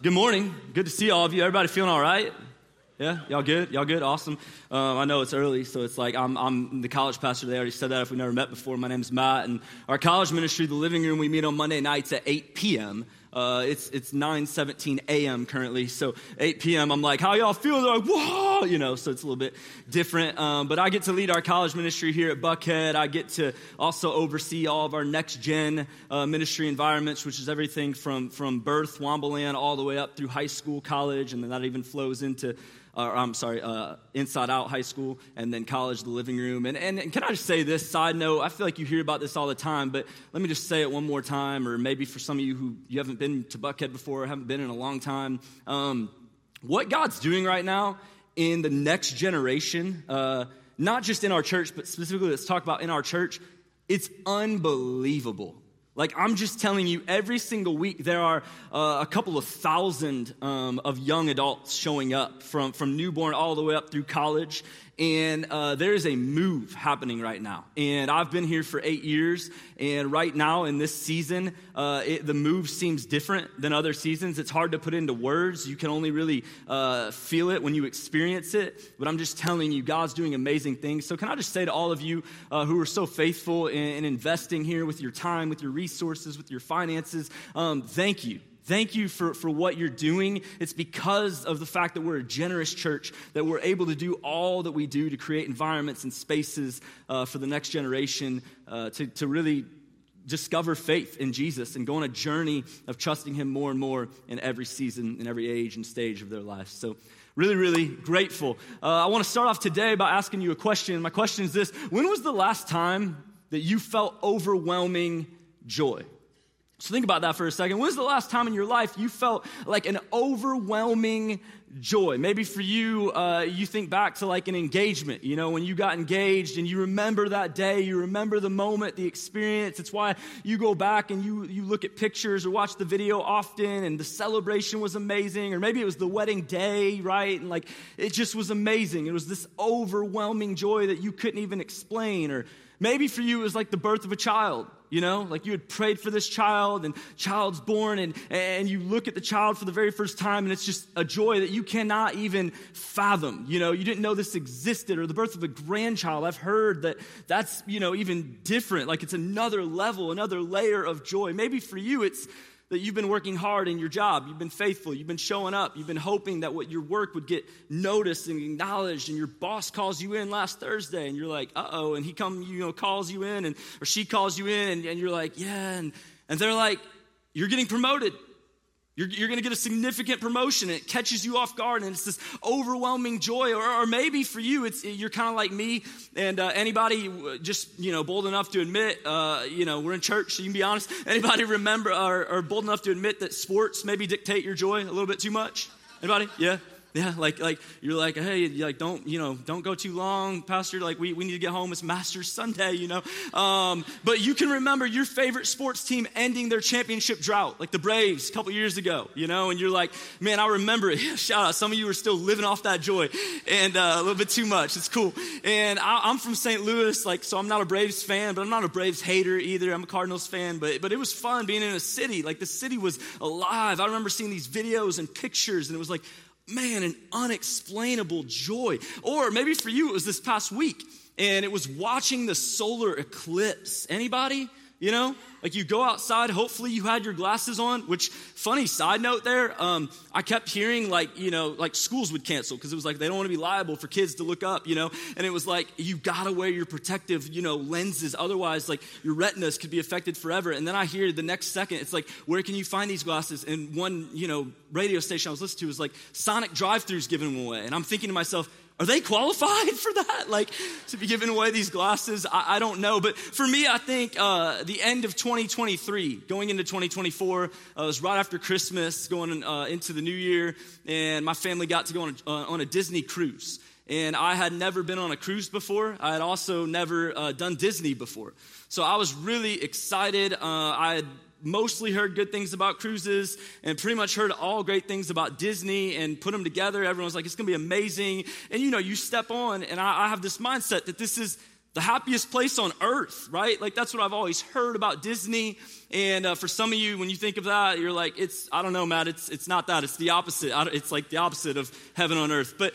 Good morning. Good to see all of you. Everybody feeling all right? Yeah, y'all good? Y'all good? Awesome. I know it's early, so it's like I'm the college pastor. They already said that if we never met before. My name's Matt, and our college ministry, The Living Room, we meet on Monday nights at 8 p.m. It's 9:17 a.m. currently, so 8 p.m. I'm like, how y'all feel? They're like, whoa, so it's a little bit different. But I get to lead our college ministry here at Buckhead. I get to also oversee all of our next-gen ministry environments, which is everything from birth, Wombaland, all the way up through high school, college, and then that even flows into Inside Out High School, and then college, The Living Room. And can I just say this, side note, I feel like you hear about this all the time, but let me just say it one more time, or maybe for some of you who you haven't been to Buckhead before, or haven't been in a long time, what God's doing right now in the next generation, not just in our church, but specifically let's talk about in our church, it's unbelievable. Like, I'm just telling you, every single week there are a couple of thousand of young adults showing up from newborn all the way up through college. And there is a move happening right now. And I've been here for 8 years. And right now in this season, the move seems different than other seasons. It's hard to put into words. You can only really feel it when you experience it. But I'm just telling you, God's doing amazing things. So can I just say to all of you who are so faithful in investing here with your time, with your resources, with your finances, thank you. Thank you for what you're doing. It's because of the fact that we're a generous church that we're able to do all that we do to create environments and spaces for the next generation to really discover faith in Jesus and go on a journey of trusting him more and more in every season, in every age and stage of their life. So really, really grateful. I want to start off today by asking you a question. My question is this: when was the last time that you felt overwhelming joy? So think about that for a second. When was the last time in your life you felt like an overwhelming joy? Maybe for you, you think back to like an engagement, when you got engaged and you remember that day, you remember the moment, the experience. It's why you go back and you look at pictures or watch the video often, and the celebration was amazing. Or maybe it was the wedding day, right? And like, it just was amazing. It was this overwhelming joy that you couldn't even explain. Or maybe for you, it was like the birth of a child. Like you had prayed for this child and child's born and you look at the child for the very first time and it's just a joy that you cannot even fathom. You didn't know this existed. Or the birth of a grandchild. I've heard that's, even different. Like it's another level, another layer of joy. Maybe for you it's that you've been working hard in your job. You've been faithful. You've been showing up. You've been hoping that your work would get noticed and acknowledged. And your boss calls you in last Thursday, and you're like, uh-oh. And he calls you in, or she calls you in, and you're like, yeah. And they're like, you're getting promoted. You're going to get a significant promotion, and it catches you off guard, and it's this overwhelming joy. Or maybe for you, you're kind of like me, and anybody just, bold enough to admit, we're in church, so you can be honest. Anybody remember or bold enough to admit that sports maybe dictate your joy a little bit too much? Anybody? Yeah. Yeah, like you're like, hey, don't go too long, Pastor. Like we need to get home. It's Masters Sunday, But you can remember your favorite sports team ending their championship drought, like the Braves a couple years ago, and you're like, man, I remember it. Shout out, some of you are still living off that joy, and a little bit too much. It's cool. And I'm from St. Louis, so I'm not a Braves fan, but I'm not a Braves hater either. I'm a Cardinals fan, but it was fun being in a city. Like the city was alive. I remember seeing these videos and pictures, and it was like, man, an unexplainable joy. Or maybe for you, it was this past week, and it was watching the solar eclipse. Anybody? Like you go outside, hopefully you had your glasses on, which, funny side note there, I kept hearing like schools would cancel because it was like they don't want to be liable for kids to look up, and it was like, you got to wear your protective, lenses. Otherwise, like your retinas could be affected forever. And then I hear the next second, it's like, where can you find these glasses? And one, radio station I was listening to was like, Sonic drive-thrus giving them away. And I'm thinking to myself, are they qualified for that? Like, to be giving away these glasses? I don't know. But for me, I think the end of 2023, going into 2024, was right after Christmas, going into the new year. And my family got to go on a Disney cruise. And I had never been on a cruise before. I had also never done Disney before. So I was really excited. I had mostly heard good things about cruises and pretty much heard all great things about Disney and put them together. Everyone's like, it's going to be amazing. And you step on, and I have this mindset that this is The happiest place on earth, right? Like that's what I've always heard about Disney. And for some of you, when you think of that, you're like, I don't know, Matt, it's not that. It's the opposite. It's like the opposite of heaven on earth. But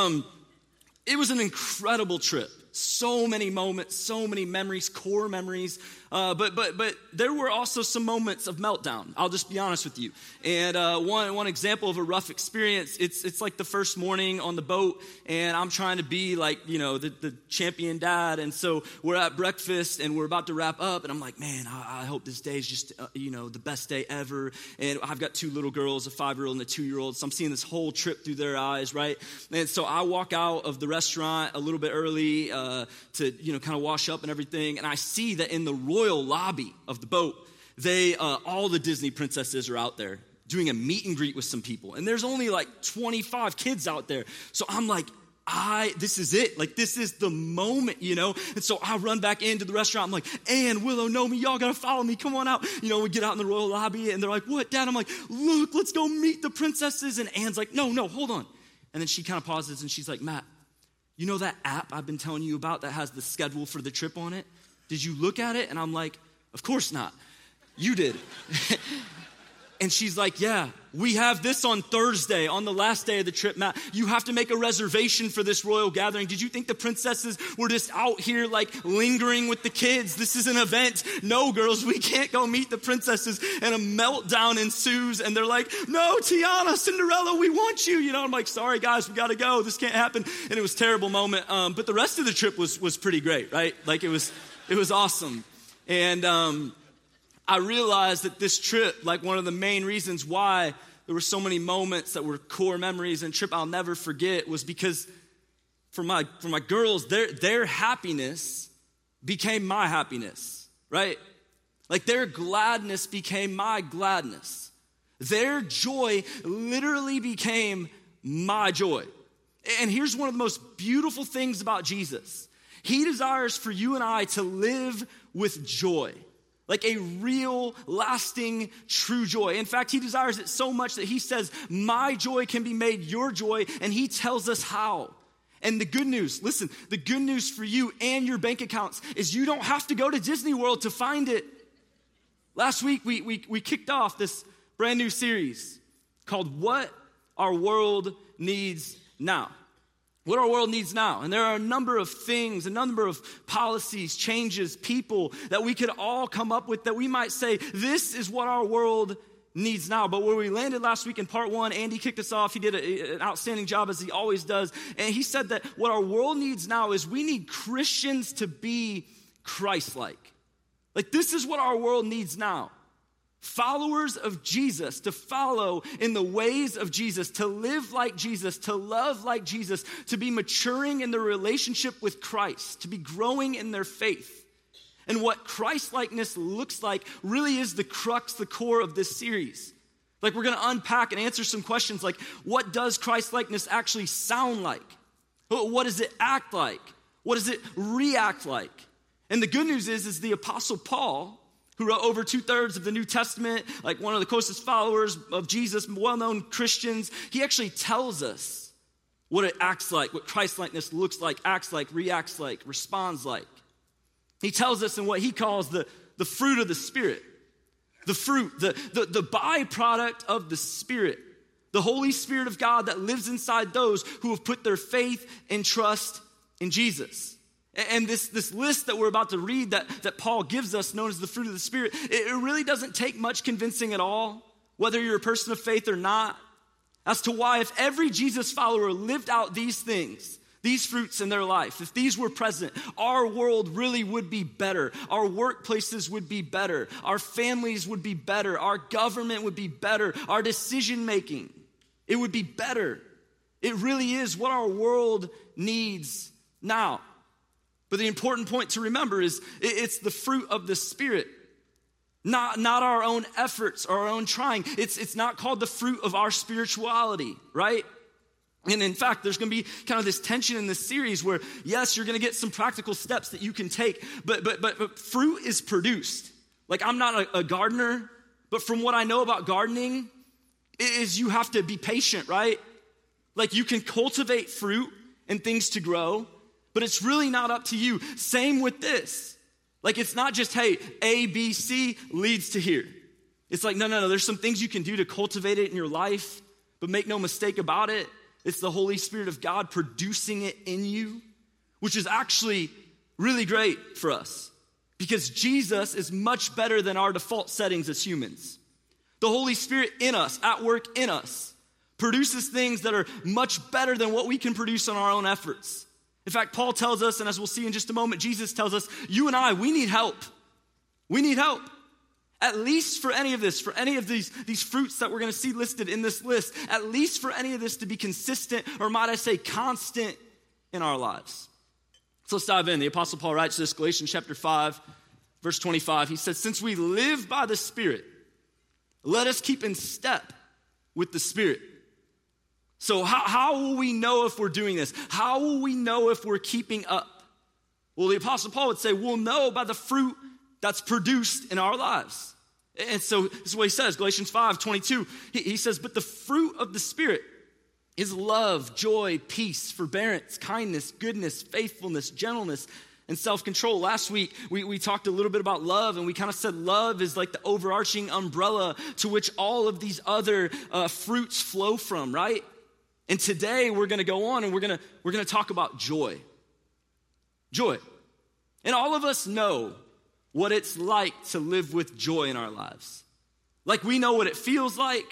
it was an incredible trip. So many moments, so many memories, core memories. But there were also some moments of meltdown. I'll just be honest with you. And one example of a rough experience, it's like the first morning on the boat, and I'm trying to be like, the champion dad. And so we're at breakfast, and we're about to wrap up, and I'm like, man, I hope this day is just, the best day ever. And I've got 2 little girls, a 5-year-old and a 2-year-old, so I'm seeing this whole trip through their eyes, right? And so I walk out of the restaurant a little bit early to kind of wash up and everything, and I see that in the royal lobby of the boat, all the Disney princesses are out there doing a meet and greet with some people, and there's only like 25 kids out there. So I'm like, this is it. Like, this is the moment, And so I run back into the restaurant. I'm like, Ann, Willow, Nomi, y'all got to follow me. Come on out. We get out in the royal lobby, and they're like, what, Dad? I'm like, look, let's go meet the princesses. And Ann's like, no, hold on. And then she kind of pauses, and she's like, Matt, you know that app I've been telling you about that has the schedule for the trip on it? Did you look at it? And I'm like, of course not. You did. And she's like, yeah, we have this on Thursday, on the last day of the trip, Matt. You have to make a reservation for this royal gathering. Did you think the princesses were just out here like lingering with the kids? This is an event. No, girls, we can't go meet the princesses. And a meltdown ensues, and they're like, no, Tiana, Cinderella, we want you. I'm like, sorry, guys, we got to go. This can't happen. And it was a terrible moment. But the rest of the trip was pretty great, right? Like it was awesome. And I realized that this trip, like one of the main reasons why there were so many moments that were core memories and trip I'll never forget was because for my girls, their happiness became my happiness, right? Like their gladness became my gladness. Their joy literally became my joy. And here's one of the most beautiful things about Jesus. He desires for you and I to live with joy. Like a real, lasting, true joy. In fact, he desires it so much that he says, my joy can be made your joy, and he tells us how. And the good news, listen, the good news for you and your bank accounts is you don't have to go to Disney World to find it. Last week, we kicked off this brand new series called What Our World Needs Now. What our world needs now. And there are a number of things, a number of policies, changes, people that we could all come up with that we might say, this is what our world needs now. But where we landed last week in part 1, Andy kicked us off. He did an outstanding job, as he always does. And he said that what our world needs now is we need Christians to be Christ-like. Like this is what our world needs now. Followers of Jesus, to follow in the ways of Jesus, to live like Jesus, to love like Jesus, to be maturing in their relationship with Christ, to be growing in their faith. And what Christ-likeness looks like really is the crux, the core of this series. Like we're going to unpack and answer some questions like, what does Christ-likeness actually sound like? What does it act like? What does it react like? And the good news is the Apostle Paul, who wrote over 2/3 of the New Testament, like one of the closest followers of Jesus, well-known Christians, he actually tells us what it acts like, what Christ-likeness looks like, acts like, reacts like, responds like. He tells us in what he calls the fruit of the Spirit. The fruit, the byproduct of the Spirit. The Holy Spirit of God that lives inside those who have put their faith and trust in Jesus. And this list that we're about to read that Paul gives us, known as the fruit of the Spirit, it really doesn't take much convincing at all, whether you're a person of faith or not, as to why if every Jesus follower lived out these things, these fruits in their life, if these were present, our world really would be better. Our workplaces would be better. Our families would be better. Our government would be better. Our decision making, it would be better. It really is what our world needs now. But the important point to remember is it's the fruit of the Spirit, not our own efforts or our own trying. It's not called the fruit of our spirituality, right? And in fact, there's going to be kind of this tension in this series where, yes, you're going to get some practical steps that you can take, but fruit is produced. Like, I'm not a gardener, but from what I know about gardening is you have to be patient, right? Like, you can cultivate fruit and things to grow, But it's really not up to you. Same with this. Like, it's not just, hey, A, B, C leads to here. It's like, no. There's some things you can do to cultivate it in your life, but make no mistake about it. It's the Holy Spirit of God producing it in you, which is actually really great for us because Jesus is much better than our default settings as humans. The Holy Spirit in us, at work in us, produces things that are much better than what we can produce on our own efforts. In fact, Paul tells us, and as we'll see in just a moment, Jesus tells us, you and I, we need help. We need help. At least for any of this, for any of these fruits that we're going to see listed in this list, at least for any of this to be consistent, or might I say constant in our lives. So let's dive in. The Apostle Paul writes this, Galatians chapter 5, verse 25. He says, since we live by the Spirit, let us keep in step with the Spirit. So how will we know if we're doing this? How will we know if we're keeping up? Well, the Apostle Paul would say, we'll know by the fruit that's produced in our lives. And so this is what he says, Galatians 5:22. He says, but the fruit of the Spirit is love, joy, peace, forbearance, kindness, goodness, faithfulness, gentleness, and self-control. Last week, we talked a little bit about love, and we kind of said love is like the overarching umbrella to which all of these other fruits flow from, right? And today we're going to go on and we're going to talk about joy. Joy. And all of us know what it's like to live with joy in our lives. Like we know what it feels like.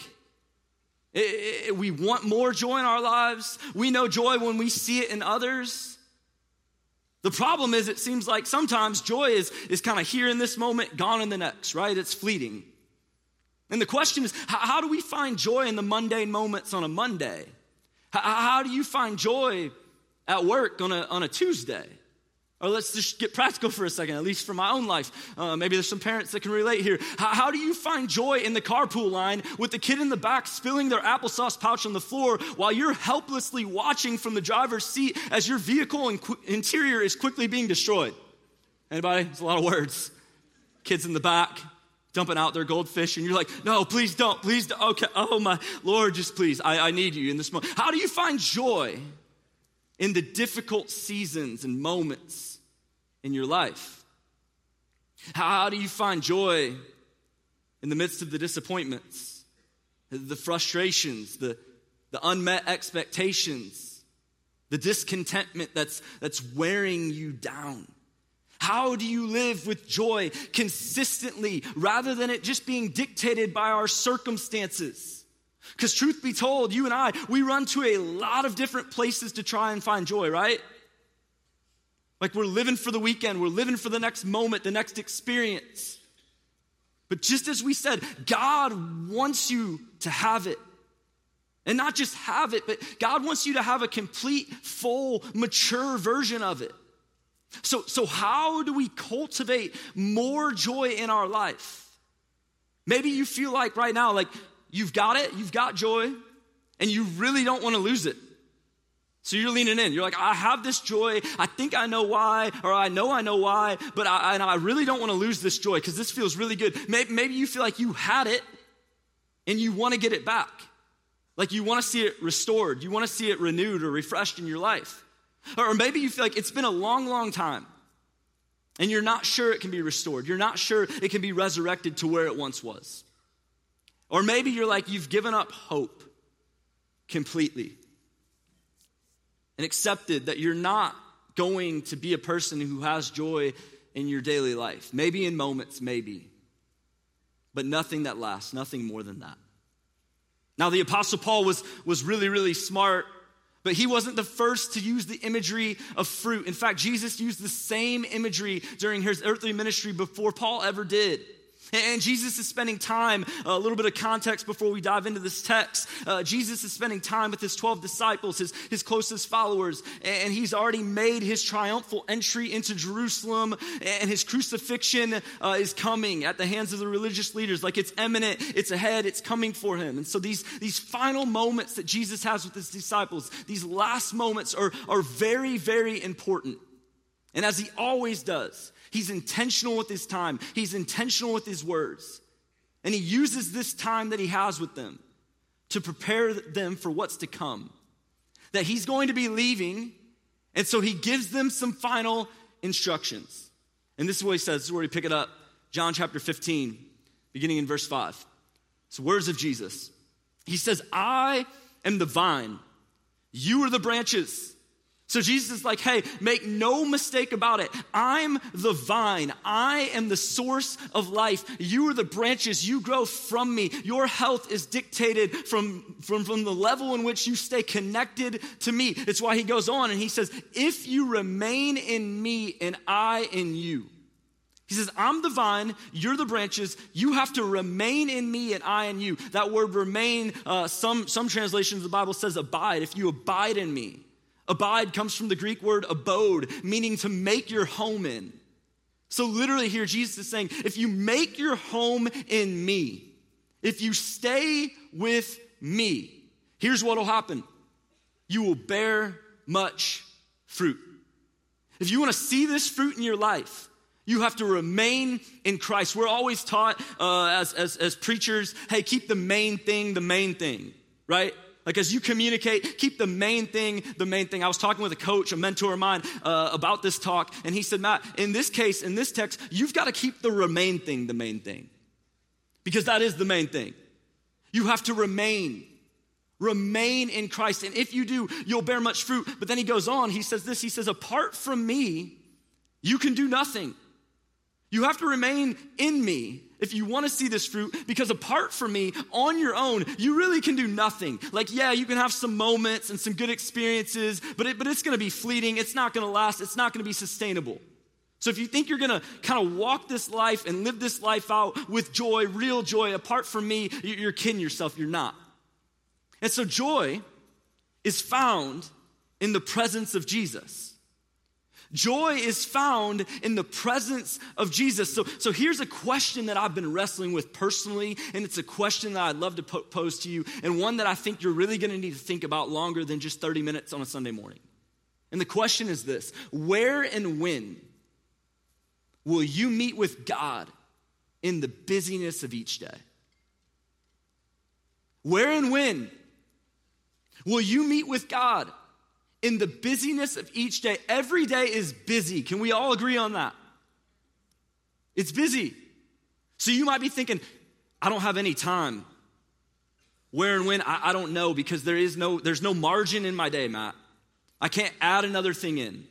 We want more joy in our lives. We know joy when we see it in others. The problem is it seems like sometimes joy is kind of here in this moment, gone in the next, right? It's fleeting. And the question is, how do we find joy in the mundane moments on a Monday? How do you find joy at work on a Tuesday? Or let's just get practical for a second, at least for my own life. Maybe there's some parents that can relate here. How do you find joy in the carpool line with the kid in the back spilling their applesauce pouch on the floor while you're helplessly watching from the driver's seat as your vehicle interior is quickly being destroyed? Anybody? It's a lot of words. Kids in the back dumping out their goldfish, and you're like, no, please don't. Okay, oh my Lord, just please, I need you in this moment. How do you find joy in the difficult seasons and moments in your life? How do you find joy in the midst of the disappointments, the frustrations, the unmet expectations, the discontentment that's wearing you down? How do you live with joy consistently rather than it just being dictated by our circumstances? Because truth be told, you and I, we run to a lot of different places to try and find joy, right? Like we're living for the weekend, we're living for the next moment, the next experience. But just as we said, God wants you to have it. And not just have it, but God wants you to have a complete, full, mature version of it. So how do we cultivate more joy in our life? Maybe you feel like right now, like you've got it, you've got joy, and you really don't want to lose it. So you're leaning in. You're like, I have this joy. I think I know why, or I know why, but I really don't want to lose this joy because this feels really good. Maybe you feel like you had it and you want to get it back. Like you want to see it restored. You want to see it renewed or refreshed in your life. Or maybe you feel like it's been a long, long time and you're not sure it can be restored. You're not sure it can be resurrected to where it once was. Or maybe you're like, you've given up hope completely and accepted that you're not going to be a person who has joy in your daily life. Maybe in moments, maybe. But nothing that lasts, nothing more than that. Now, the Apostle Paul was really, really smart, but he wasn't the first to use the imagery of fruit. In fact, Jesus used the same imagery during his earthly ministry before Paul ever did. And Jesus is spending time, a little bit of context before we dive into this text. Jesus is spending time with his 12 disciples, his closest followers, and he's already made his triumphal entry into Jerusalem, and his crucifixion is coming at the hands of the religious leaders. Like it's imminent, it's ahead, it's coming for him. And so these final moments that Jesus has with his disciples, these last moments are very, very important. And as he always does, he's intentional with his time. He's intentional with his words. And he uses this time that he has with them to prepare them for what's to come. That he's going to be leaving And so he gives them some final instructions. And this is what he says. This is where we pick it up. John chapter 15, beginning in verse 5. It's words of Jesus. He says, I am the vine. You are the branches. So Jesus is like, hey, make no mistake about it. I'm the vine. I am the source of life. You are the branches. You grow from me. Your health is dictated from the level in which you stay connected to me. It's why he goes on and he says, if you remain in me and I in you. He says, I'm the vine, you're the branches, you have to remain in me and I in you. That word remain, some translations of the Bible says abide, if you abide in me. Abide comes from the Greek word abode, meaning to make your home in. So literally here, Jesus is saying, if you make your home in me, if you stay with me, here's what will happen. You will bear much fruit. If you want to see this fruit in your life, you have to remain in Christ. We're always taught as preachers, hey, keep the main thing, right? Like as you communicate, keep the main thing, the main thing. I was talking with a coach, a mentor of mine, about this talk, and he said, Matt, in this case, in this text, you've got to keep the remain thing, the main thing. Because that is the main thing. You have to remain in Christ. And if you do, you'll bear much fruit. But then he goes on, he says this, he says, apart from me, you can do nothing. You have to remain in me if you want to see this fruit, because apart from me, on your own, you really can do nothing. Like, yeah, you can have some moments and some good experiences, but it's going to be fleeting. It's not going to last. It's not going to be sustainable. So if you think you're going to kind of walk this life and live this life out with joy, real joy, apart from me, you're kidding yourself. You're not. And so joy is found in the presence of Jesus. Joy is found in the presence of Jesus. So here's a question that I've been wrestling with personally, and it's a question that I'd love to pose to you, and one that I think you're really going to need to think about longer than just 30 minutes on a Sunday morning. And the question is this: where and when will you meet with God in the busyness of each day? Where and when will you meet with God in the busyness of each day? Every day is busy. Can we all agree on that? It's busy. So you might be thinking, I don't have any time. Where and when, I don't know, because there's no margin in my day, Matt. I can't add another thing in.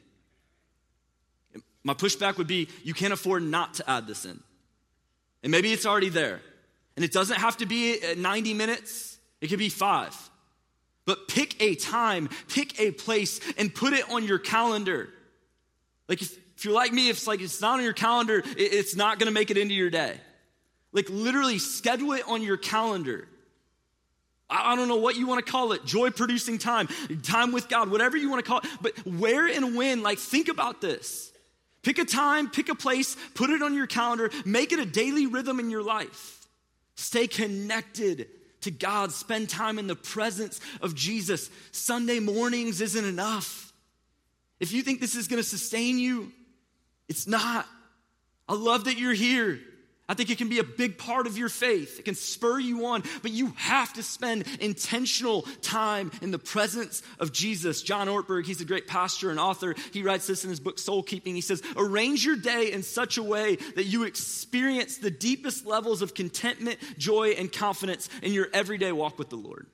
My pushback would be, you can't afford not to add this in. And maybe it's already there. And it doesn't have to be 90 minutes. It could be 5. But pick a time, pick a place, and put it on your calendar. Like if you're like me, if it's not on your calendar, it's not going to make it into your day. Like literally schedule it on your calendar. I don't know what you want to call it, joy-producing time with God, whatever you want to call it. But where and when, think about this. Pick a time, pick a place, put it on your calendar, make it a daily rhythm in your life. Stay connected to God, spend time in the presence of Jesus. Sunday mornings isn't enough. If you think this is going to sustain you, it's not. I love that you're here. I think it can be a big part of your faith. It can spur you on, but you have to spend intentional time in the presence of Jesus. John Ortberg, he's a great pastor and author. He writes this in his book, Soul Keeping. He says, arrange your day in such a way that you experience the deepest levels of contentment, joy, and confidence in your everyday walk with the Lord.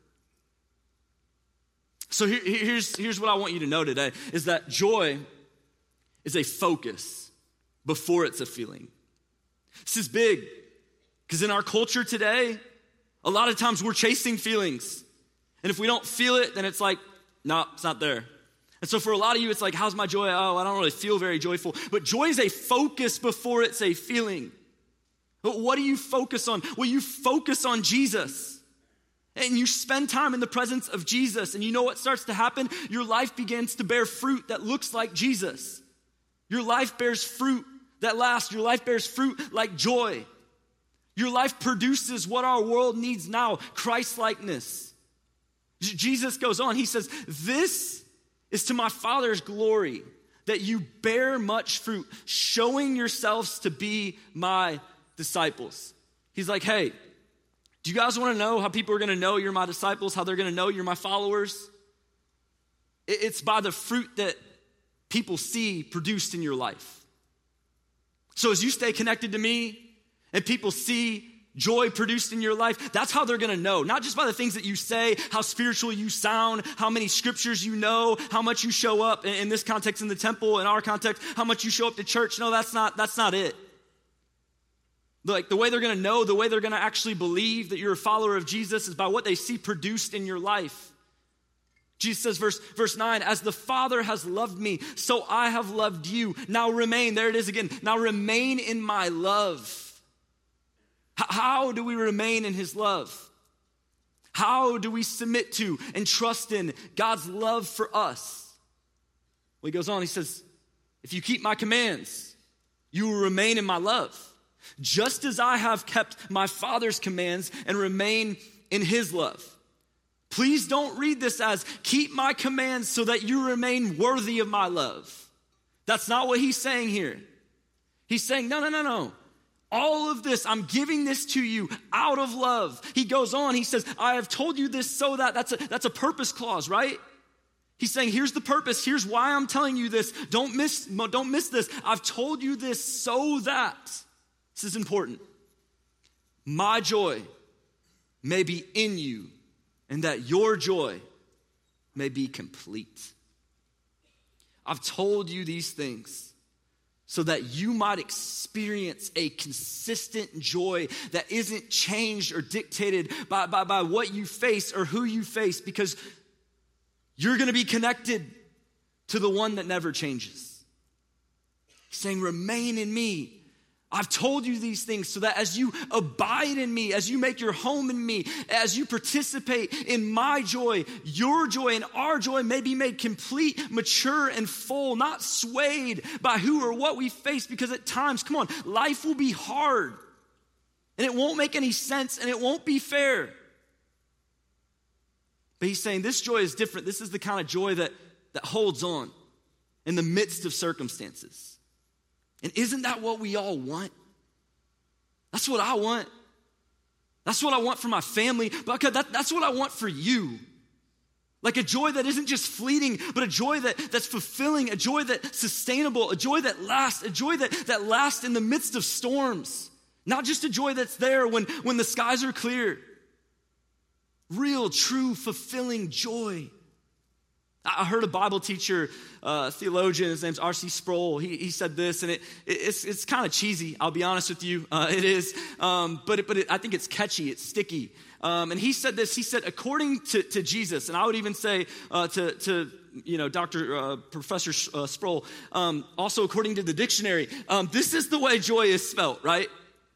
So here's what I want you to know today, is that joy is a focus before it's a feeling. This is big, because in our culture today, a lot of times we're chasing feelings. And if we don't feel it, then it's like, no, it's not there. And so for a lot of you, it's like, how's my joy? Oh, I don't really feel very joyful. But joy is a focus before it's a feeling. But what do you focus on? Well, you focus on Jesus. And you spend time in the presence of Jesus. And you know what starts to happen? Your life begins to bear fruit that looks like Jesus. Your life bears fruit that lasts. Your life bears fruit like joy. Your life produces what our world needs now, Christ-likeness. Jesus goes on, he says, this is to my Father's glory, that you bear much fruit, showing yourselves to be my disciples. He's like, hey, do you guys want to know how people are going to know you're my disciples, how they're going to know you're my followers? It's by the fruit that people see produced in your life. So as you stay connected to me and people see joy produced in your life, that's how they're gonna know. Not just by the things that you say, how spiritual you sound, how many scriptures you know, how much you show up in this context in the temple, in our context, how much you show up to church. No, that's not it. Like the way they're gonna know, the way they're gonna actually believe that you're a follower of Jesus is by what they see produced in your life. Jesus says, verse 9, as the Father has loved me, so I have loved you. Now remain, there it is again, now remain in my love. How do we remain in his love? How do we submit to and trust in God's love for us? Well, he goes on, he says, if you keep my commands, you will remain in my love, just as I have kept my Father's commands and remain in his love. Please don't read this as keep my commands so that you remain worthy of my love. That's not what he's saying here. He's saying, no. All of this, I'm giving this to you out of love. He goes on, he says, I have told you this so that, that's a purpose clause, right? He's saying, here's the purpose, here's why I'm telling you this. Don't miss this. I've told you this so that, this is important, my joy may be in you and that your joy may be complete. I've told you these things so that you might experience a consistent joy that isn't changed or dictated by what you face or who you face, because you're gonna be connected to the one that never changes. He's saying, remain in me. I've told you these things so that as you abide in me, as you make your home in me, as you participate in my joy, your joy and our joy may be made complete, mature, and full, not swayed by who or what we face, because at times, come on, life will be hard and it won't make any sense and it won't be fair. But he's saying this joy is different. This is the kind of joy that holds on in the midst of circumstances. And isn't that what we all want? That's what I want. That's what I want for my family. But that's what I want for you. Like a joy that isn't just fleeting, but a joy that's fulfilling, a joy that's sustainable, a joy that lasts, a joy that lasts in the midst of storms. Not just a joy that's there when the skies are clear. Real, true, fulfilling joy. I heard a Bible teacher, theologian, his name's R.C. Sproul. He said this, and it's kind of cheesy, I'll be honest with you. It is, but I think it's catchy, it's sticky. And he said this, he said, according to Jesus, and I would even say to Professor Sproul, also according to the dictionary, this is the way joy is spelt, right?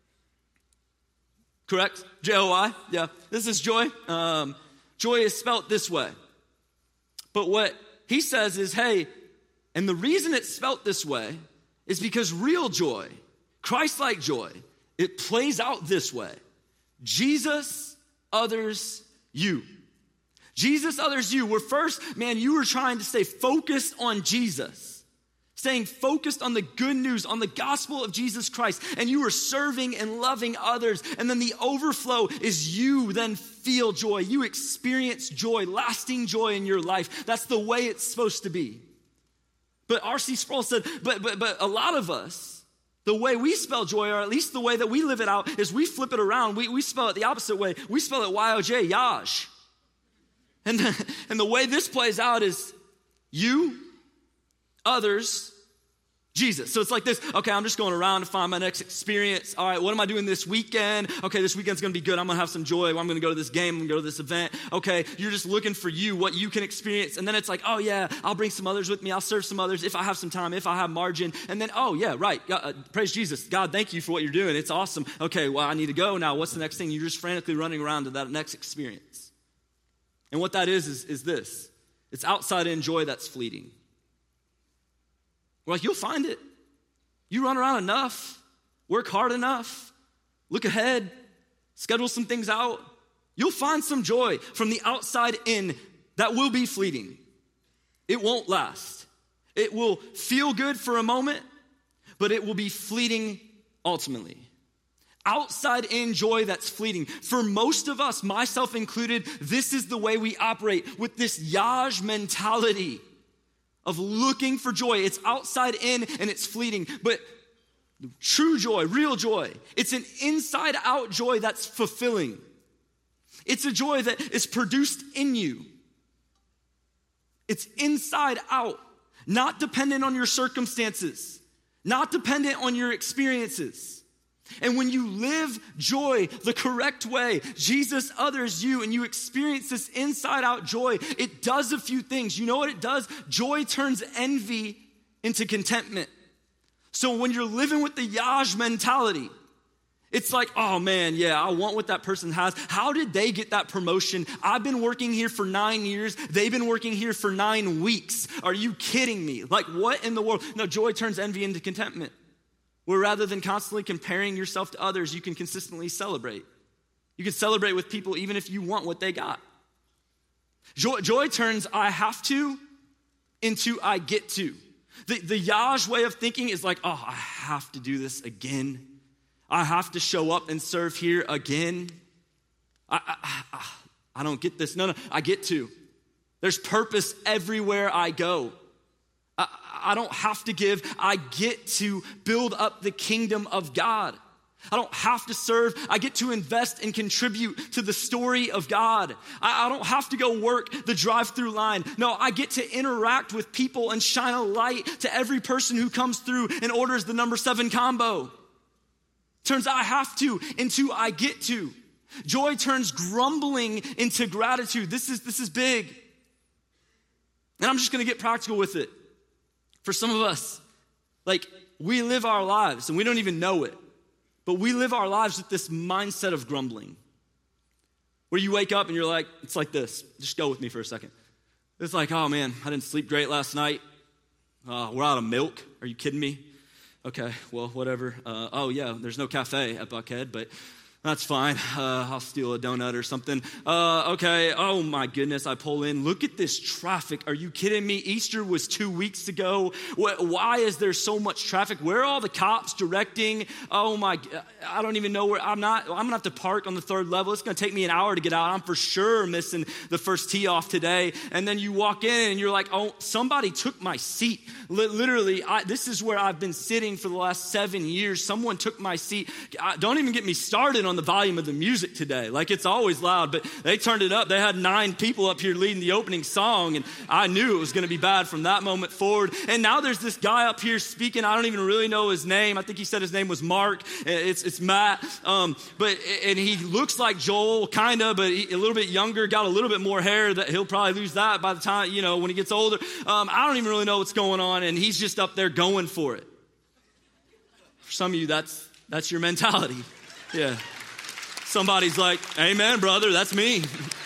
Correct? J-O-Y? Yeah, this is joy. Joy is spelt this way. But what he says is, hey, and the reason it's spelt this way is because real joy, Christ-like joy, it plays out this way. Jesus, others, you. Jesus, others, you. Where first, man, you were trying to stay focused on Jesus. Staying focused on the good news, on the gospel of Jesus Christ. And you were serving and loving others. And then the overflow is you then feel joy. You experience joy, lasting joy in your life. That's the way it's supposed to be. But R.C. Sproul said, but a lot of us, the way we spell joy, or at least the way that we live it out, is we flip it around. We spell it the opposite way. We spell it Y-O-J, Yaj. And the way this plays out is you, others, Jesus. So it's like this, okay, I'm just going around to find my next experience. All right, what am I doing this weekend? Okay, this weekend's gonna be good. I'm gonna have some joy. I'm gonna go to this game. I'm gonna go to this event. Okay, you're just looking for you, what you can experience. And then it's like, oh yeah, I'll bring some others with me. I'll serve some others if I have some time, if I have margin. And then, oh yeah, right, praise Jesus. God, thank you for what you're doing. It's awesome. Okay, well, I need to go now. What's the next thing? You're just frantically running around to that next experience. And what that is this. It's outside in joy that's fleeting. We're like, you'll find it. You run around enough, work hard enough, look ahead, schedule some things out. You'll find some joy from the outside in that will be fleeting. It won't last. It will feel good for a moment, but it will be fleeting ultimately. Outside in joy that's fleeting. For most of us, myself included, this is the way we operate, with this Yaj mentality. of looking for joy. It's outside in and it's fleeting. But true joy, real joy, it's an inside out joy that's fulfilling. It's a joy that is produced in you. It's inside out, not dependent on your circumstances, not dependent on your experiences. And when you live joy the correct way, Jesus others you, and you experience this inside out joy, it does a few things. You know what it does? Joy turns envy into contentment. So when you're living with the Yaj mentality, it's like, oh man, yeah, I want what that person has. How did they get that promotion? I've been working here for 9 years. They've been working here for 9 weeks. Are you kidding me? Like, what in the world? No, joy turns envy into contentment. Where rather than constantly comparing yourself to others, you can consistently celebrate. You can celebrate with people even if you want what they got. Joy turns I have to into I get to. The Yaj way of thinking is like, oh, I have to do this again. I have to show up and serve here again. I don't get this. No, I get to. There's purpose everywhere I go. I don't have to give. I get to build up the kingdom of God. I don't have to serve. I get to invest and contribute to the story of God. I don't have to go work the drive-through line. No, I get to interact with people and shine a light to every person who comes through and orders the number 7 combo. Turns I have to into I get to. Joy turns grumbling into gratitude. This is big. And I'm just going to get practical with it. For some of us, like, we live our lives and we don't even know it, but we live our lives with this mindset of grumbling. Where you wake up and you're like, it's like this. Just go with me for a second. It's like, oh man, I didn't sleep great last night. We're out of milk. Are you kidding me? Okay, well, whatever. Oh yeah, there's no cafe at Buckhead, but that's fine. I'll steal a donut or something. Okay, oh my goodness, I pull in. Look at this traffic. Are you kidding me? Easter was 2 weeks ago. Why is there so much traffic? Where are all the cops directing? Oh my, I don't even know where. I'm gonna have to park on the 3rd level. It's gonna take me an hour to get out. I'm for sure missing the first tee off today. And then you walk in and you're like, oh, somebody took my seat. Literally, this is where I've been sitting for the last 7 years. Someone took my seat. Don't even get me started on the volume of the music today. Like, it's always loud, but they turned it up. They had 9 people up here leading the opening song, and I knew it was going to be bad from that moment forward. And now there's this guy up here speaking. I don't even really know his name. I think he said his name was Mark. It's Matt. And he looks like Joel, kind of, but a little bit younger, got a little bit more hair. That he'll probably lose that by the time, when he gets older. I don't even really know what's going on, and he's just up there going for it. For some of you, that's your mentality. Yeah. Somebody's like, amen, brother, that's me.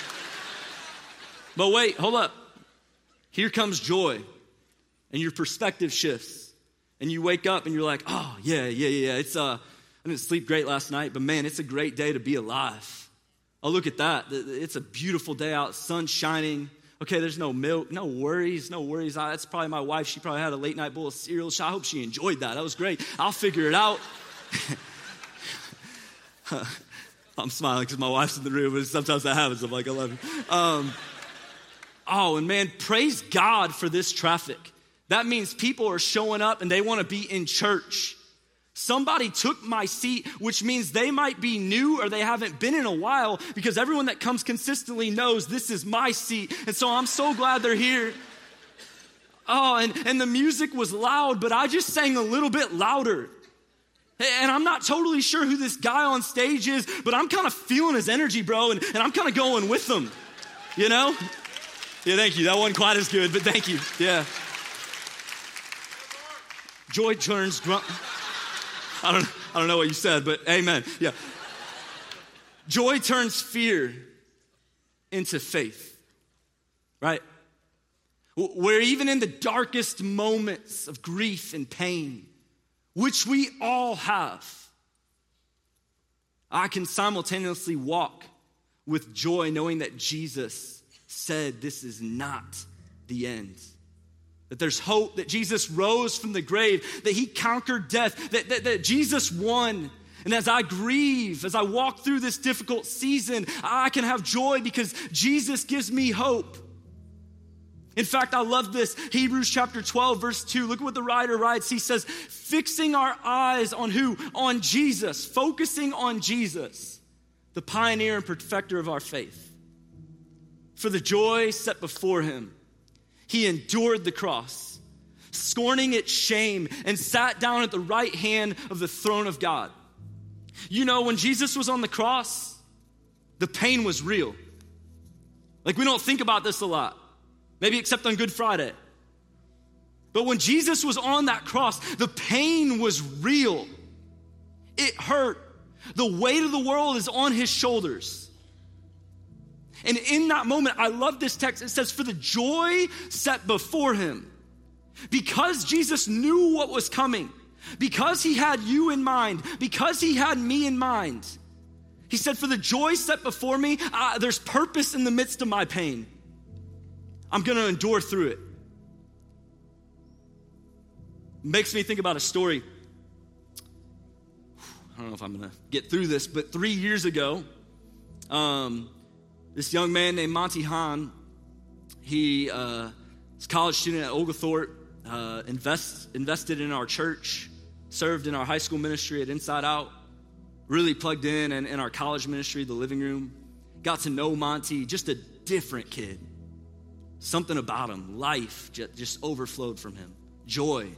But wait, hold up. Here comes joy, and your perspective shifts, and you wake up and you're like, oh, yeah. It's I didn't sleep great last night, but man, it's a great day to be alive. Oh, look at that. It's a beautiful day out, sun shining. Okay, there's no milk, no worries. That's probably my wife. She probably had a late night bowl of cereal. I hope she enjoyed that. That was great. I'll figure it out. I'm smiling because my wife's in the room, but sometimes that happens. I'm like, I love you. And man, praise God for this traffic. That means people are showing up and they want to be in church. Somebody took my seat, which means they might be new or they haven't been in a while, because everyone that comes consistently knows this is my seat. And so I'm so glad they're here. Oh, and the music was loud, but I just sang a little bit louder. And I'm not totally sure who this guy on stage is, but I'm kind of feeling his energy, bro, and I'm kind of going with him, Yeah, thank you. That wasn't quite as good, but thank you. Yeah. Joy turns I don't know what you said, but amen. Yeah. Joy turns fear into faith, right? Where even in the darkest moments of grief and pain, which we all have, I can simultaneously walk with joy knowing that Jesus said this is not the end. That there's hope, that Jesus rose from the grave, that he conquered death, that Jesus won. And as I grieve, as I walk through this difficult season, I can have joy because Jesus gives me hope. In fact, I love this. Hebrews chapter 12, verse 2. Look at what the writer writes. He says, fixing our eyes on who? On Jesus. Focusing on Jesus, the pioneer and perfecter of our faith. For the joy set before him, he endured the cross, scorning its shame, and sat down at the right hand of the throne of God. You know, when Jesus was on the cross, the pain was real. Like, we don't think about this a lot. Maybe except on Good Friday. But when Jesus was on that cross, the pain was real. It hurt. The weight of the world is on his shoulders. And in that moment, I love this text. It says, for the joy set before him. Because Jesus knew what was coming, because he had you in mind, because he had me in mind, he said, for the joy set before me, there's purpose in the midst of my pain. I'm going to endure through it. Makes me think about a story. I don't know if I'm going to get through this, but 3 years ago, this young man named Monty Hahn, he is a college student at Oglethorpe, invested in our church, served in our high school ministry at Inside Out, really plugged in our college ministry, the living room. Got to know Monty, just a different kid. Something about him, life just overflowed from him. Joy.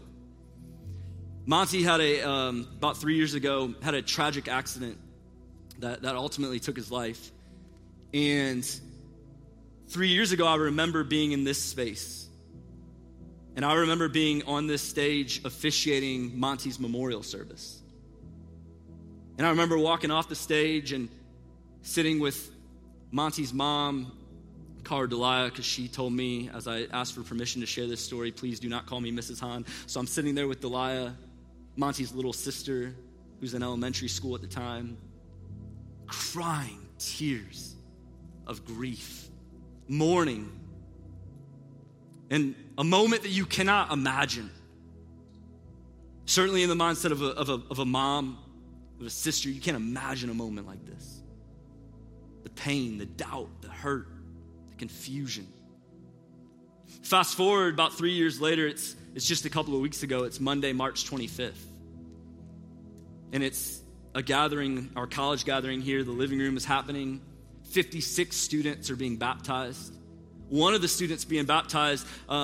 Monty had about 3 years ago, had a tragic accident that ultimately took his life. And 3 years ago, I remember being in this space. And I remember being on this stage officiating Monty's memorial service. And I remember walking off the stage and sitting with Monty's mom, call her Delia, because she told me, as I asked for permission to share this story, please do not call me Mrs. Hahn. So I'm sitting there with Delia, Monty's little sister, who's in elementary school at the time, crying tears of grief, mourning, and a moment that you cannot imagine. Certainly in the mindset of a mom, of a sister, you can't imagine a moment like this. The pain, the doubt, the hurt, confusion. Fast forward about 3 years later, it's just a couple of weeks ago. It's Monday, March 25th. And it's a gathering, our college gathering here. The living room is happening. 56 students are being baptized. One of the students being baptized,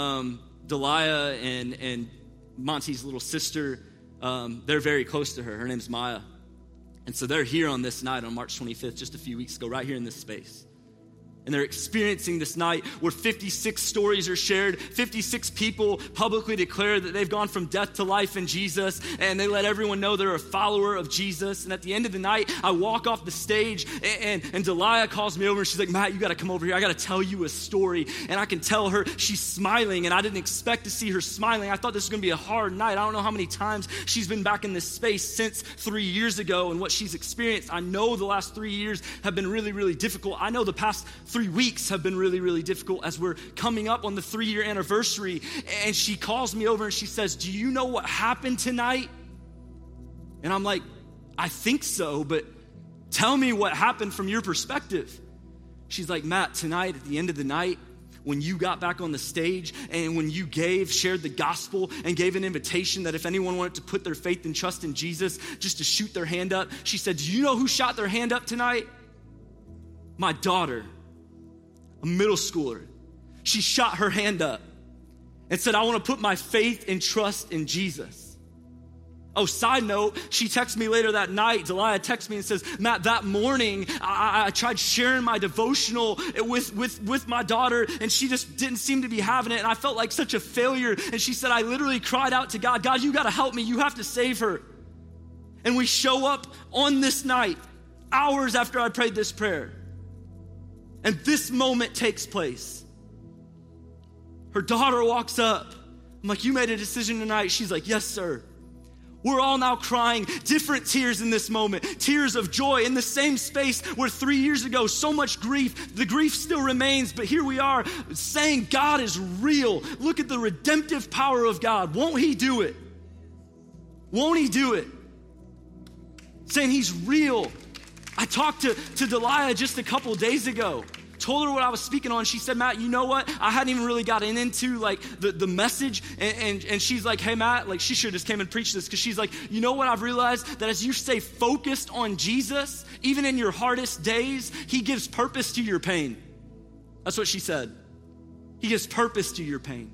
Delia and Monty's little sister, they're very close to her. Her name's Maya. And so they're here on this night on March 25th, just a few weeks ago, right here in this space. And they're experiencing this night where 56 stories are shared. 56 people publicly declare that they've gone from death to life in Jesus. And they let everyone know they're a follower of Jesus. And at the end of the night, I walk off the stage and Delia calls me over and she's like, Matt, you got to come over here. I got to tell you a story. And I can tell her she's smiling. And I didn't expect to see her smiling. I thought this was going to be a hard night. I don't know how many times she's been back in this space since 3 years ago and what she's experienced. I know the last 3 years have been really, really difficult. I know the past 3 weeks have been really, really difficult as we're coming up on the 3-year anniversary. And she calls me over and she says, do you know what happened tonight? And I'm like, I think so, but tell me what happened from your perspective. She's like, Matt, tonight at the end of the night, when you got back on the stage and when you shared the gospel and gave an invitation that if anyone wanted to put their faith and trust in Jesus, just to shoot their hand up. She said, do you know who shot their hand up tonight? My daughter, a middle schooler. She shot her hand up and said, I want to put my faith and trust in Jesus. Oh, side note, she texted me later that night. Delia texts me and says, Matt, that morning, I tried sharing my devotional with my daughter, and she just didn't seem to be having it, and I felt like such a failure. And she said, I literally cried out to God, God, you got to help me. You have to save her. And we show up on this night, hours after I prayed this prayer. And this moment takes place. Her daughter walks up. I'm like, you made a decision tonight. She's like, yes, sir. We're all now crying different tears in this moment. Tears of joy in the same space where 3 years ago, so much grief. The grief still remains, but here we are saying God is real. Look at the redemptive power of God. Won't he do it? Won't he do it? Saying he's real. I talked to Delia just a couple days ago. told her what I was speaking on. She said, Matt, you know what? I hadn't even really gotten into like the message. And she's like, hey, Matt, like she should have just came and preached this, because she's like, you know what? I've realized that as you stay focused on Jesus, even in your hardest days, he gives purpose to your pain. That's what she said. He gives purpose to your pain.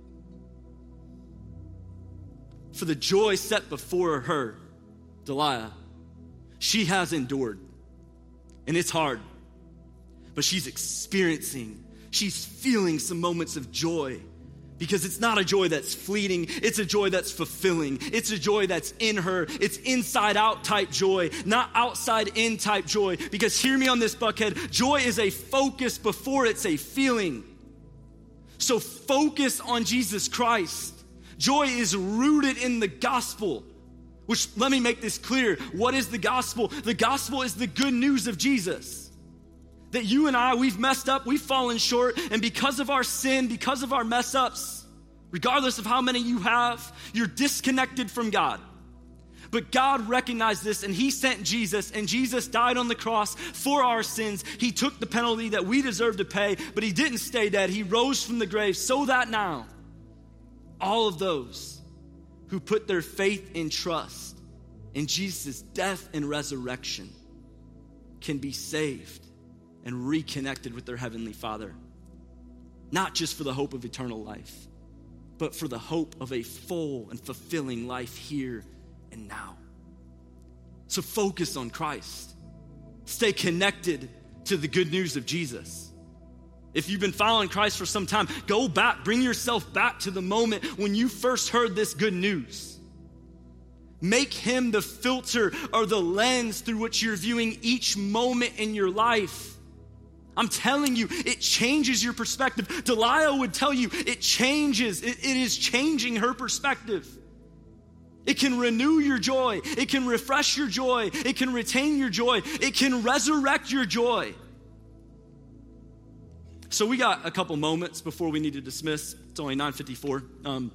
For the joy set before her, Delilah, she has endured. And it's hard. But she's feeling some moments of joy. Because it's not a joy that's fleeting. It's a joy that's fulfilling. It's a joy that's in her. It's inside out type joy, not outside in type joy. Because hear me on this, Buckhead, joy is a focus before it's a feeling. So focus on Jesus Christ. Joy is rooted in the gospel, which, let me make this clear. What is the gospel? The gospel is the good news of Jesus. That you and I, we've messed up, we've fallen short, and because of our sin, because of our mess ups, regardless of how many you have, you're disconnected from God. But God recognized this, and he sent Jesus, and Jesus died on the cross for our sins. He took the penalty that we deserve to pay, but he didn't stay dead. He rose from the grave so that now, all of those who put their faith and trust in Jesus' death and resurrection can be saved and reconnected with their Heavenly Father. Not just for the hope of eternal life, but for the hope of a full and fulfilling life here and now. So focus on Christ. Stay connected to the good news of Jesus. If you've been following Christ for some time, go back, bring yourself back to the moment when you first heard this good news. Make him the filter or the lens through which you're viewing each moment in your life. I'm telling you, it changes your perspective. Delilah would tell you it changes. It is changing her perspective. It can renew your joy. It can refresh your joy. It can retain your joy. It can resurrect your joy. So we got a couple moments before we need to dismiss. It's only 9:54.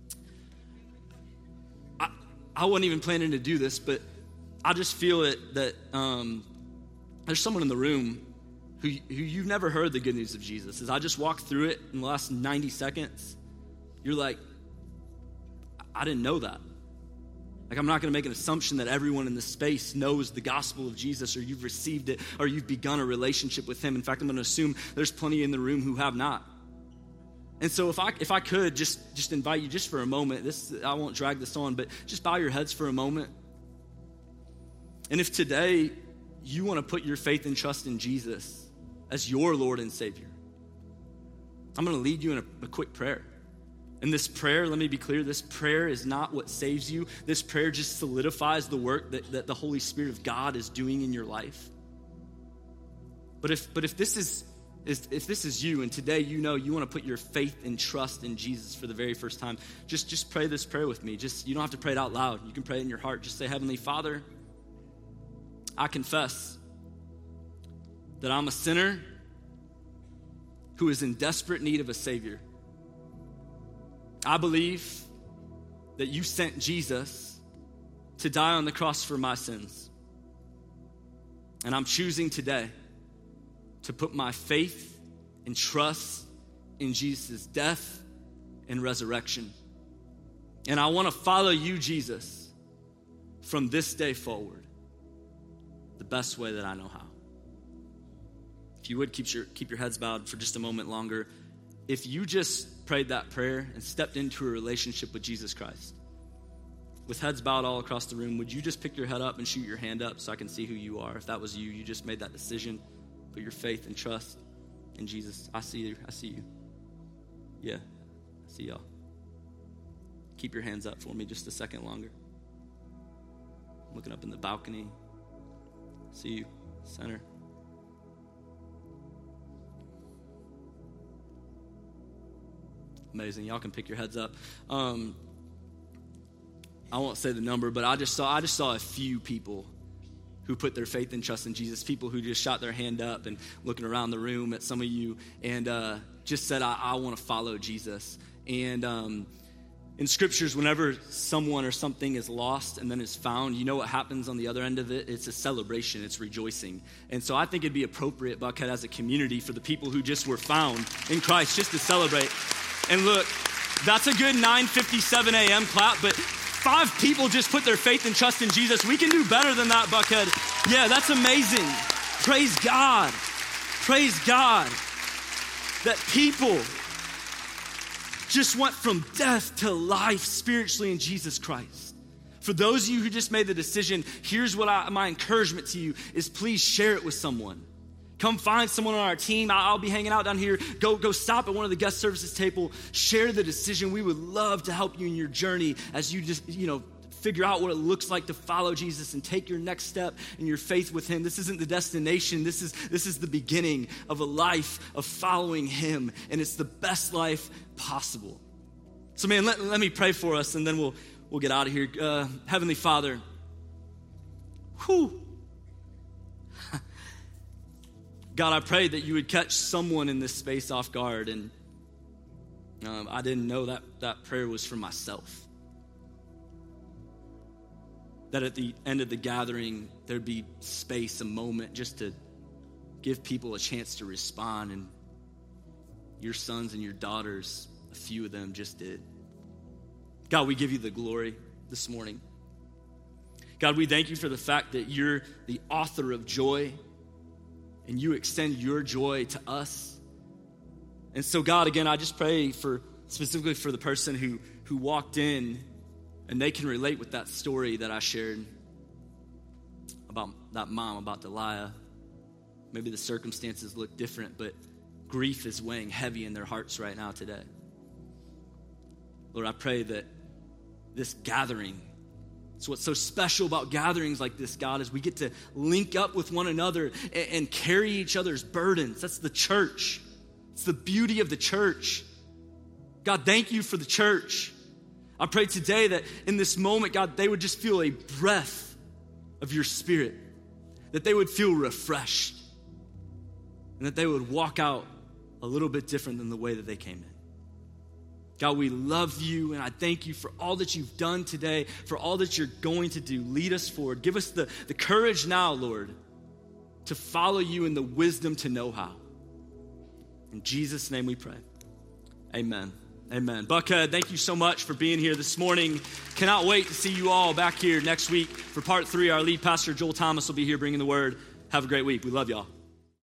I wasn't even planning to do this, but I just feel it that there's someone in the room who you've never heard the good news of Jesus. As I just walked through it in the last 90 seconds, you're like, I didn't know that. Like, I'm not going to make an assumption that everyone in this space knows the gospel of Jesus, or you've received it, or you've begun a relationship with him. In fact, I'm going to assume there's plenty in the room who have not. And so if I could just invite you just for a moment, I won't drag this on, but just bow your heads for a moment. And if today you want to put your faith and trust in Jesus as your Lord and Savior, I'm going to lead you in a quick prayer. And this prayer, let me be clear, this prayer is not what saves you. This prayer just solidifies the work that the Holy Spirit of God is doing in your life. But if this is you, and today you know you want to put your faith and trust in Jesus for the very first time, just pray this prayer with me. You don't have to pray it out loud. You can pray it in your heart. Just say, Heavenly Father, I confess that I'm a sinner who is in desperate need of a Savior. I believe that you sent Jesus to die on the cross for my sins. And I'm choosing today to put my faith and trust in Jesus' death and resurrection. And I want to follow you, Jesus, from this day forward, the best way that I know how. If you would keep your heads bowed for just a moment longer. If you just prayed that prayer and stepped into a relationship with Jesus Christ, with heads bowed all across the room, would you just pick your head up and shoot your hand up so I can see who you are? If that was you just made that decision, put your faith and trust in Jesus. I see you. Yeah, I see y'all. Keep your hands up for me just a second longer. I'm looking up in the balcony. See you, center. Amazing. Y'all can pick your heads up. I won't say the number, but I just saw a few people who put their faith and trust in Jesus, people who just shot their hand up and looking around the room at some of you and just said, I want to follow Jesus. And In scriptures, whenever someone or something is lost and then is found, you know what happens on the other end of it? It's a celebration, it's rejoicing. And so I think it'd be appropriate, Buckhead, as a community for the people who just were found in Christ, just to celebrate. And look, that's a good 9:57 a.m. clap, but 5 people just put their faith and trust in Jesus. We can do better than that, Buckhead. Yeah, that's amazing. Praise God. Praise God that people just went from death to life spiritually in Jesus Christ. For those of you who just made the decision, here's what my encouragement to you is, please share it with someone. Come find someone on our team. I'll be hanging out down here. Go stop at one of the guest services table. Share the decision. We would love to help you in your journey as you just, figure out what it looks like to follow Jesus and take your next step in your faith with him. This isn't the destination. This is the beginning of a life of following him, and it's the best life possible. So man, let me pray for us, and then we'll get out of here. Heavenly Father, God, I pray that you would catch someone in this space off guard, and I didn't know that prayer was for myself. That at the end of the gathering, there'd be space, a moment, just to give people a chance to respond. And your sons and your daughters, a few of them just did. God, we give you the glory this morning. God, we thank you for the fact that you're the author of joy, and you extend your joy to us. And so, God, again, I just pray specifically for the person who walked in, and they can relate with that story that I shared about that mom, about Delia. Maybe the circumstances look different, but grief is weighing heavy in their hearts right now today. Lord, I pray that this gathering, it's what's so special about gatherings like this, God, is we get to link up with one another and carry each other's burdens. That's the church. It's the beauty of the church. God, thank you for the church. I pray today that in this moment, God, they would just feel a breath of your spirit, that they would feel refreshed, and that they would walk out a little bit different than the way that they came in. God, we love you, and I thank you for all that you've done today, for all that you're going to do. Lead us forward. Give us the courage now, Lord, to follow you and the wisdom to know how. In Jesus' name we pray. Amen. Amen. Buckhead, thank you so much for being here this morning. Cannot wait to see you all back here next week for part 3. Our lead pastor, Joel Thomas, will be here bringing the word. Have a great week. We love y'all.